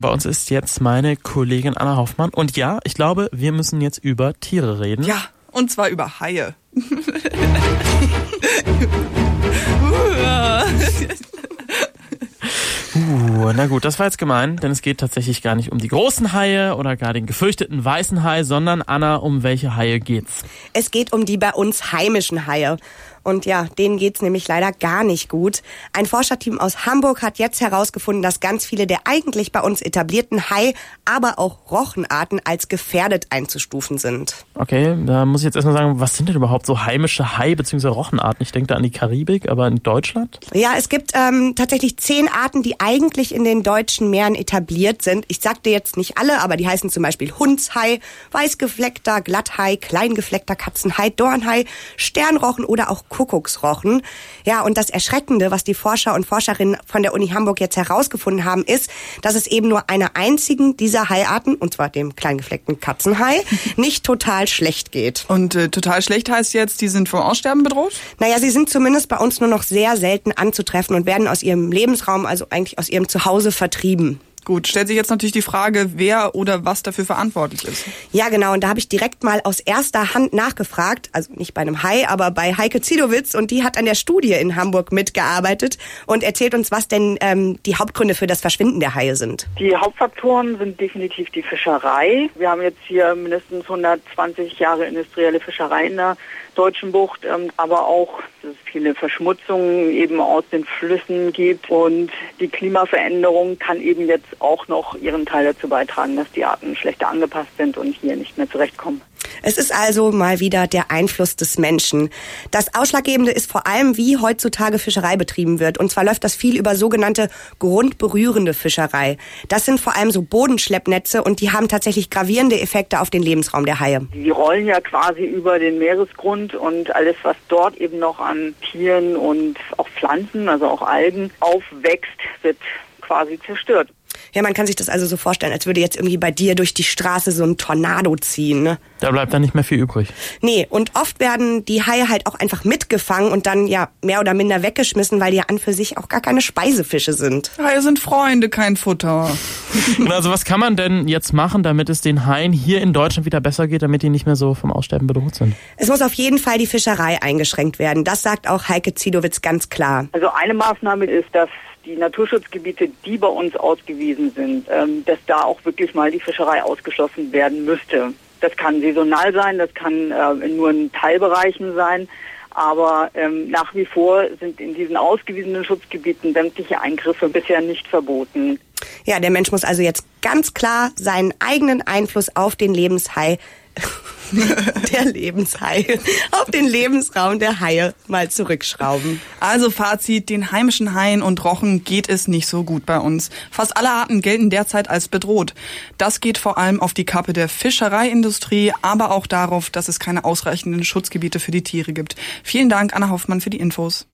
Bei uns ist jetzt meine Kollegin Anna Hoffmann. Und ja, ich glaube, wir müssen jetzt über Tiere reden. Ja, und zwar über Haie. Na gut, das war jetzt gemein, denn es geht tatsächlich gar nicht um die großen Haie oder gar den gefürchteten weißen Hai, sondern, Anna, um welche Haie geht's? Es geht um die bei uns heimischen Haie. Und ja, denen geht's nämlich leider gar nicht gut. Ein Forscherteam aus Hamburg hat jetzt herausgefunden, dass ganz viele der eigentlich bei uns etablierten Hai, aber auch Rochenarten als gefährdet einzustufen sind. Okay, da muss ich jetzt erstmal sagen, was sind denn überhaupt so heimische Hai- bzw. Rochenarten? Ich denke da an die Karibik, aber in Deutschland? Ja, es gibt tatsächlich 10 Arten, die eigentlich in den deutschen Meeren etabliert sind. Ich sagte jetzt nicht alle, aber die heißen zum Beispiel Hundshai, weißgefleckter Glatthai, kleingefleckter Katzenhai, Dornhai, Sternrochen oder auch Kuckucksrochen. Ja, und das Erschreckende, was die Forscher und Forscherinnen von der Uni Hamburg jetzt herausgefunden haben, ist, dass es eben nur einer einzigen dieser Haiarten, und zwar dem kleingefleckten Katzenhai, nicht total schlecht geht. Und total schlecht heißt jetzt, die sind vom Aussterben bedroht? Naja, sie sind zumindest bei uns nur noch sehr selten anzutreffen und werden aus ihrem Lebensraum, also eigentlich aus ihrem Zuhause, vertrieben. Gut, stellt sich jetzt natürlich die Frage, wer oder was dafür verantwortlich ist. Ja, genau. Und da habe ich direkt mal aus erster Hand nachgefragt. Also nicht bei einem Hai, aber bei Heike Ziedowitz. Und die hat an der Studie in Hamburg mitgearbeitet und erzählt uns, was denn die Hauptgründe für das Verschwinden der Haie sind. Die Hauptfaktoren sind definitiv die Fischerei. Wir haben jetzt hier mindestens 120 Jahre industrielle Fischerei in der Deutschen Bucht, aber auch, dass es viele Verschmutzungen eben aus den Flüssen gibt. Und die Klimaveränderung kann eben jetzt auch noch ihren Teil dazu beitragen, dass die Arten schlechter angepasst sind und hier nicht mehr zurechtkommen. Es ist also mal wieder der Einfluss des Menschen. Das Ausschlaggebende ist vor allem, wie heutzutage Fischerei betrieben wird. Und zwar läuft das viel über sogenannte grundberührende Fischerei. Das sind vor allem so Bodenschleppnetze und die haben tatsächlich gravierende Effekte auf den Lebensraum der Haie. Die rollen ja quasi über den Meeresgrund und alles, was dort eben noch an Tieren und auch Pflanzen, also auch Algen, aufwächst, wird quasi zerstört. Ja, man kann sich das also so vorstellen, als würde jetzt irgendwie bei dir durch die Straße so ein Tornado ziehen, ne? Da bleibt dann nicht mehr viel übrig. Nee, und oft werden die Haie halt auch einfach mitgefangen und dann ja mehr oder minder weggeschmissen, weil die ja an für sich auch gar keine Speisefische sind. Haie sind Freunde, kein Futter. Genau, also was kann man denn jetzt machen, damit es den Haien hier in Deutschland wieder besser geht, damit die nicht mehr so vom Aussterben bedroht sind? Es muss auf jeden Fall die Fischerei eingeschränkt werden. Das sagt auch Heike Ziedowitz ganz klar. Also eine Maßnahme ist, dass die Naturschutzgebiete, die bei uns ausgewiesen sind, dass da auch wirklich mal die Fischerei ausgeschlossen werden müsste. Das kann saisonal sein, das kann nur in Teilbereichen sein, aber nach wie vor sind in diesen ausgewiesenen Schutzgebieten sämtliche Eingriffe bisher nicht verboten. Ja, der Mensch muss also jetzt ganz klar seinen eigenen Einfluss auf den Lebenshai auf den Lebensraum der Haie mal zurückschrauben. Also Fazit, den heimischen Haien und Rochen geht es nicht so gut bei uns. Fast alle Arten gelten derzeit als bedroht. Das geht vor allem auf die Kappe der Fischereiindustrie, aber auch darauf, dass es keine ausreichenden Schutzgebiete für die Tiere gibt. Vielen Dank, Anna Hoffmann, für die Infos.